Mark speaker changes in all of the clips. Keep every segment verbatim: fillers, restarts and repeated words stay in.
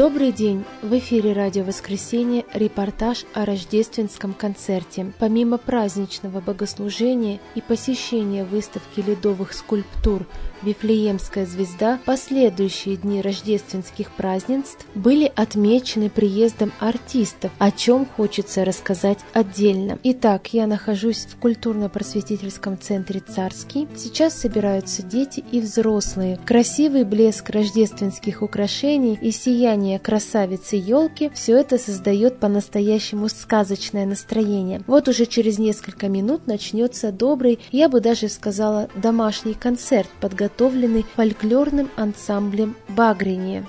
Speaker 1: Добрый день! В эфире «Радио Воскресенье» репортаж о рождественском концерте. Помимо праздничного богослужения и посещения выставки ледовых скульптур «Вифлеемская звезда», последующие дни рождественских празднеств были отмечены приездом артистов, о чем хочется рассказать отдельно. Итак, я нахожусь в культурно-просветительском центре «Царский». Сейчас собираются дети и взрослые. Красивый блеск рождественских украшений и сияние красавицы елки – все это создает по-настоящему сказочное настроение. Вот уже через несколько минут начнется добрый, я бы даже сказала, домашний концерт, подготовленный фольклорным ансамблем «Багрение».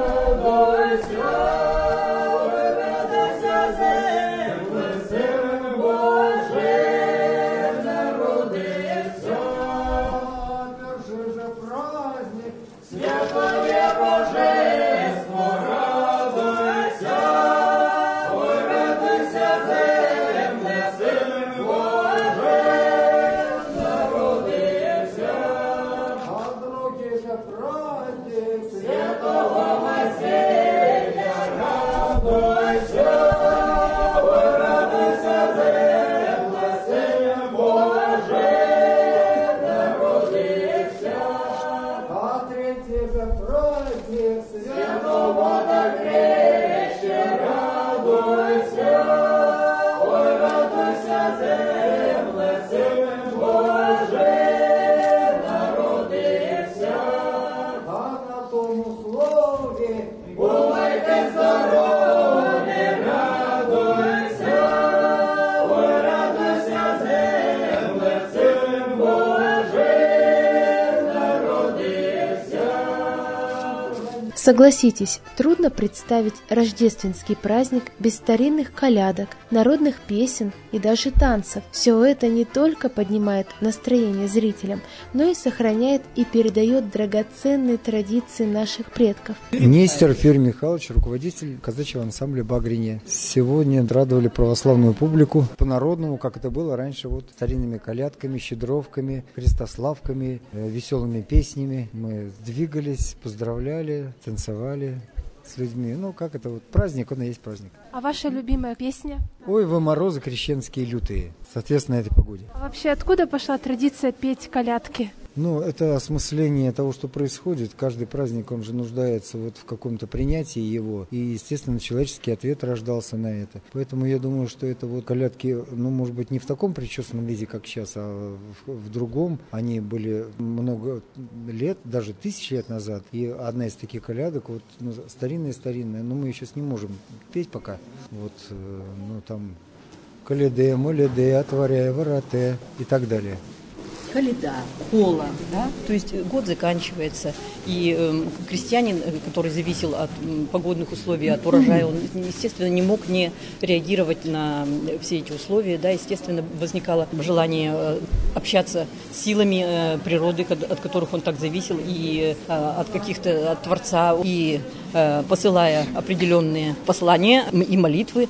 Speaker 1: Согласитесь, трудно представить рождественский праздник без старинных колядок, народных песен и даже танцев. Все это не только поднимает настроение зрителям, но и сохраняет и передает драгоценные традиции наших предков.
Speaker 2: Нестер Федор Михайлович, руководитель казачьего ансамбля «Багрение». Сегодня радовали православную публику по-народному, как это было раньше, вот старинными колядками, щедровками, христославками, веселыми песнями. Мы двигались, поздравляли, танцевали с людьми. Ну, как это вот праздник, он и есть праздник.
Speaker 1: А ваша любимая песня?
Speaker 2: Ой, вы морозы крещенские лютые. Соответственно, этой погоде.
Speaker 1: А вообще, откуда пошла традиция петь колядки?
Speaker 2: Ну, это осмысление того, что происходит. Каждый праздник, он же нуждается вот в каком-то принятии его. И, естественно, человеческий ответ рождался на это. Поэтому я думаю, что это вот колядки, ну, может быть, не в таком причесанном виде, как сейчас, а в, в другом. Они были много лет, даже тысячи лет назад. И одна из таких колядок, вот, ну, старинная-старинная, но мы ее сейчас не можем петь пока. Вот, ну, там, «Коляде, моляде, отворяй вороте» и так далее.
Speaker 3: Коляда, кола, да, то есть год заканчивается, и э, крестьянин, который зависел от э, погодных условий, от урожая, он, естественно, не мог не реагировать на все эти условия, да, естественно, возникало желание э, общаться с силами э, природы, от которых он так зависел, и э, от каких-то, от Творца, и э, посылая определенные послания и молитвы.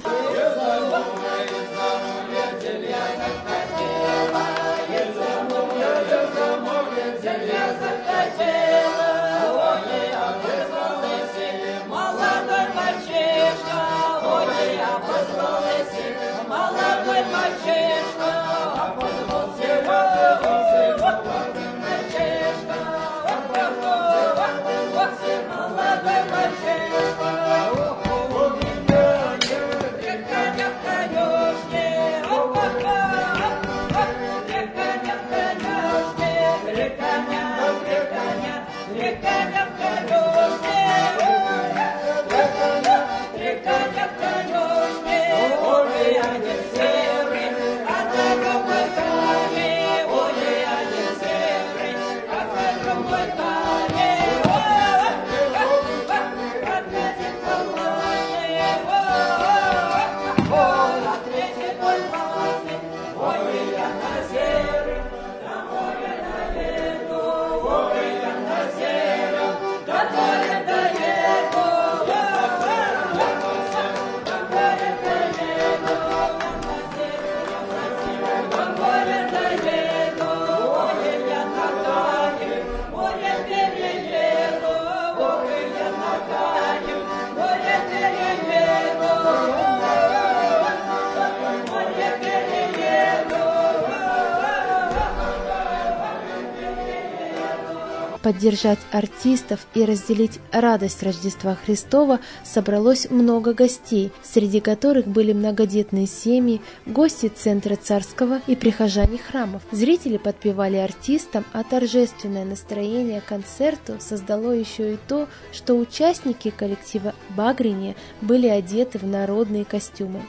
Speaker 1: поддержать артистов и разделить радость Рождества Христова собралось много гостей, среди которых были многодетные семьи, гости Центра Царского и прихожане храмов. Зрители подпевали артистам, а торжественное настроение концерту создало еще и то, что участники коллектива «Багрение» были одеты в народные костюмы.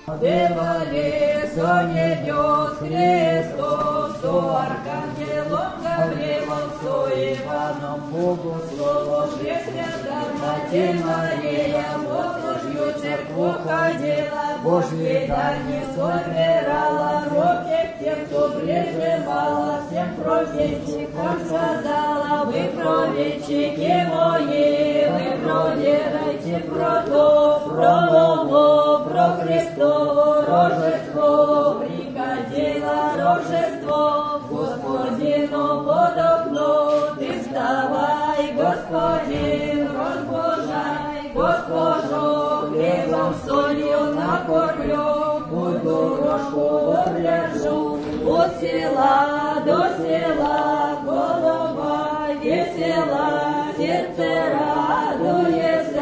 Speaker 4: Божьей дани собирала руки, тех, кто прижимала, всем провидчикам сказала: вы провидчики мои, вы проверяйте про то, про ново, про Христово Рождество, приходило Рождество, Господину под окно, ты вставай, Господин, разбужай, Госпожу, хлебом, солью накормлю, буду рожку обряжу, от села до села, голова весела, сердце радуется,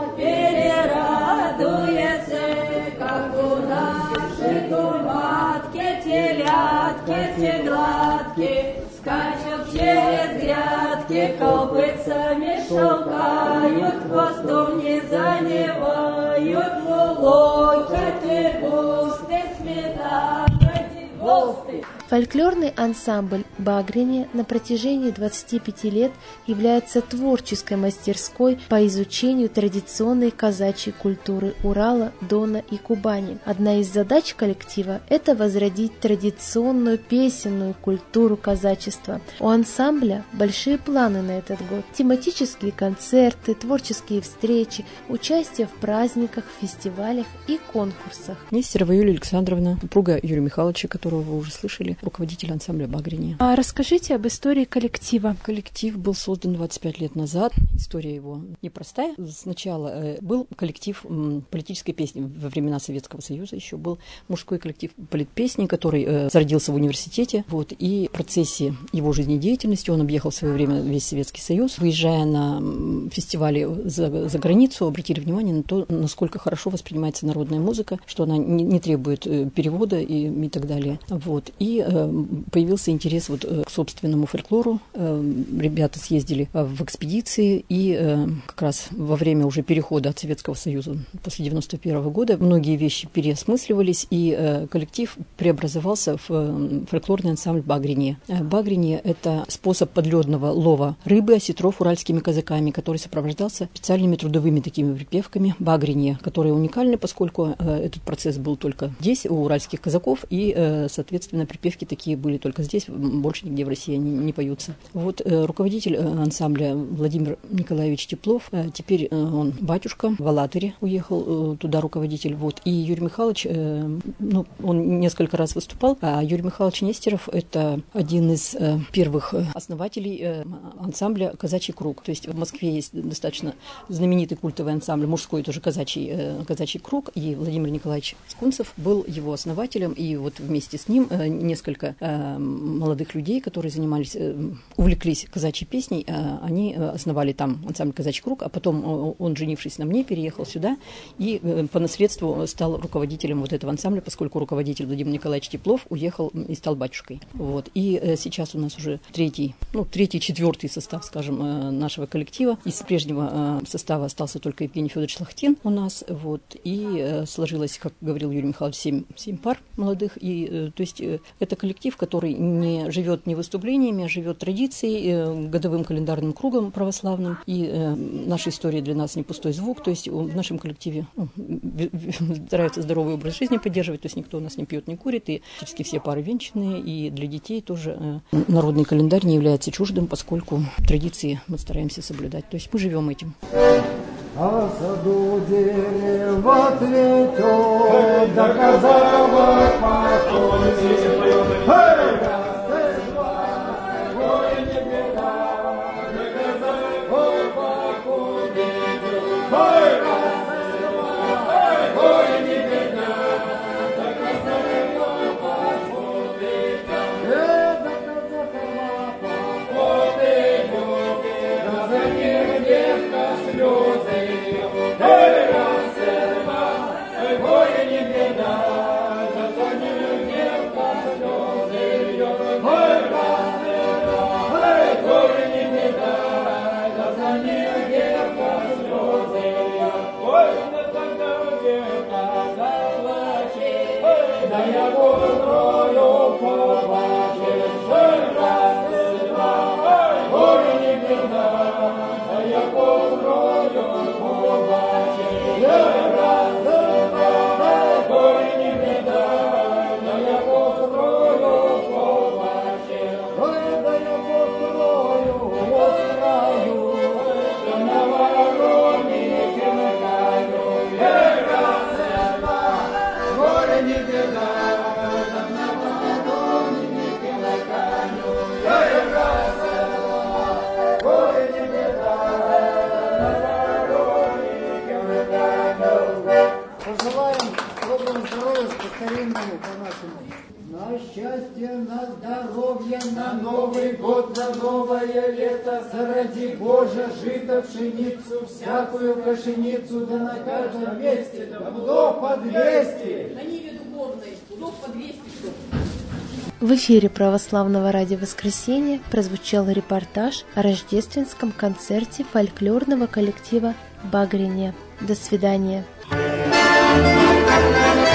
Speaker 4: перерадуется, как у нашей турматки, телятки, те гладки, скачут через грядки, копытцами шелкают, хвостом не заневают, локоты густы, сметаны толстые.
Speaker 1: Фольклорный ансамбль «Багрение» на протяжении двадцати пяти лет является творческой мастерской по изучению традиционной казачьей культуры Урала, Дона и Кубани. Одна из задач коллектива – это возродить традиционную песенную культуру казачества. У ансамбля большие планы на этот год. Тематические концерты, творческие встречи, участие в праздниках, фестивалях и конкурсах.
Speaker 3: Нестерова Юлия Александровна, супруга Юрия Михайловича, которого вы уже слышали, руководитель ансамбля «Багрение».
Speaker 1: А расскажите об истории коллектива.
Speaker 3: Коллектив был создан двадцать пять лет назад. История его непростая. Сначала э, был коллектив м, политической песни. Во времена Советского Союза еще был мужской коллектив политпесни, который э, зародился в университете. Вот, и в процессе его жизнедеятельности он объехал в свое время весь Советский Союз. Выезжая на м, фестивали за, за границу, обратили внимание на то, насколько хорошо воспринимается народная музыка, что она не, не требует э, перевода и, и так далее. Вот. И э, появился интерес вот к собственному фольклору. Ребята съездили в экспедиции, и как раз во время уже перехода от Советского Союза после девяносто первого года многие вещи переосмысливались, и коллектив преобразовался в фольклорный ансамбль «Багрение». «Багрение» — это способ подледного лова рыбы, осетров уральскими казаками, который сопровождался специальными трудовыми такими припевками «Багрение», которые уникальны, поскольку этот процесс был только здесь, у уральских казаков, и, соответственно, припевки такие были только здесь, больше нигде в России они не поются. Вот э, руководитель э, ансамбля Владимир Николаевич Теплов, э, теперь э, он батюшка, в Алатыре уехал э, туда руководитель. Вот. И Юрий Михайлович, э, ну, он несколько раз выступал, а Юрий Михайлович Нестеров — это один из э, первых основателей э, ансамбля «Казачий круг». То есть в Москве есть достаточно знаменитый культовый ансамбль, мужской тоже казачий, э, казачий круг, и Владимир Николаевич Скунцев был его основателем, и вот вместе с ним э, несколько э, молодых людей, которые занимались, э, увлеклись казачьей песней, э, они основали там ансамбль «Казачий круг», а потом он, женившись на мне, переехал сюда и э, по наследству стал руководителем вот этого ансамбля, поскольку руководитель Владимир Николаевич Теплов уехал и стал батюшкой. Вот. И э, сейчас у нас уже третий, ну, третий, четвертый состав, скажем, э, нашего коллектива. Из прежнего э, состава остался только Евгений Федорович Лахтин у нас. Вот. И э, сложилось, как говорил Юрий Михайлович, семь, семь пар молодых. И, э, то есть э, это коллектив, который не живет не выступлениями, а живет традицией, э, годовым календарным кругом православным. И э, наша история для нас не пустой звук. То есть в нашем коллективе ну, стараются здоровый образ жизни поддерживать. То есть никто у нас не пьет, не курит. И практически все пары венчанные. И для детей тоже э, народный календарь не является чуждым, поскольку традиции мы стараемся соблюдать. То есть мы живем этим.
Speaker 4: А в саду дерево цветет, доказала покой.
Speaker 2: Пожелаем доброго здоровья по-старинному, по-нашему. На счастье, на здоровье, на Новый год, на новое лето, заради Божия, жито, пшеницу, всякую кошеницу, да на каждом месте, да удов по двести.
Speaker 5: На ниве духовной, удов по двести штук.
Speaker 1: В эфире Православного радио «Воскресенье» прозвучал репортаж о рождественском концерте фольклорного коллектива «Багрение». До свидания.
Speaker 4: Thank you.